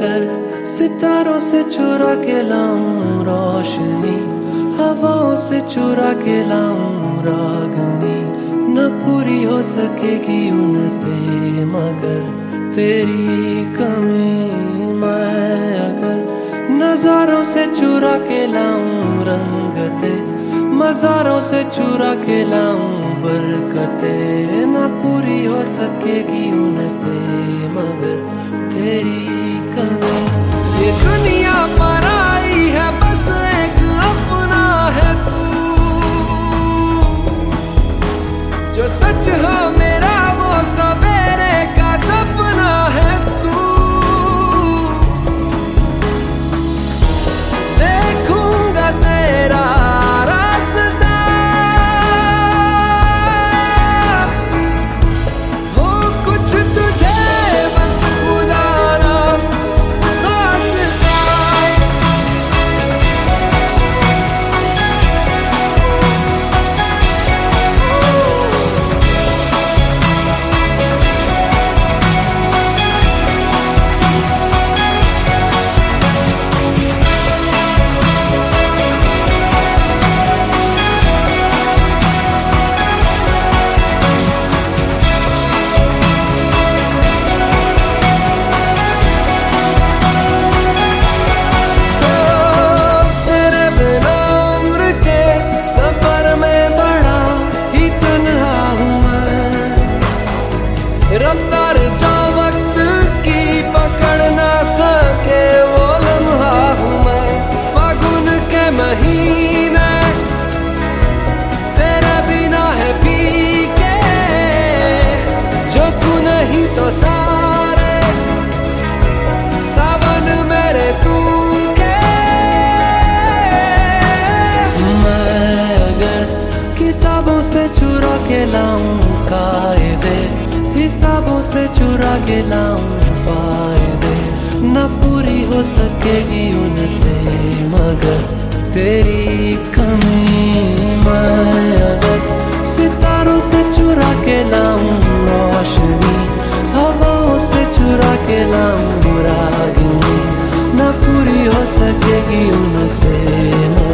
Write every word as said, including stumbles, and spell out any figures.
अगर सितारों से चुरा के लाऊं रोशनी, हवाओं से चुरा के लाऊं रागनी, न पूरी हो सकेगी उनसे मगर तेरी कमी। मैं अगर नजारों से चुरा के लाऊं रंगते, मजारों से चुरा के लाऊं बरकते, न पूरी हो सकेगी उनसे मगर तेरी कमी। ये दुनिया पर आई है बस एक अपना है तू, जो सच हो मेरा वो सवेरे का सपना है तू। देखूंगा तेरा रास्ता, हो कुछ तुझे बस खुदा ना वास्ता। रफ्तार जो वक्त की पकड़ ना सके वो लम्हा हूँ मैं। फागुन के महीने तेरे बिना है फीके, जो तू नहीं तो सारे सावन मेरे सूखे। मैं अगर किताबों से चुरा के लाऊं कायदे, हिसाबों से चुरा के लाऊं फायदे, न पूरी हो सकेगी उनसे मगर तेरी कमी। मैं अगर सितारों से चुरा के लाऊं रोशनी, हवाओं से चुरा के लाऊं रागनी, न पूरी हो सकेगी उनसे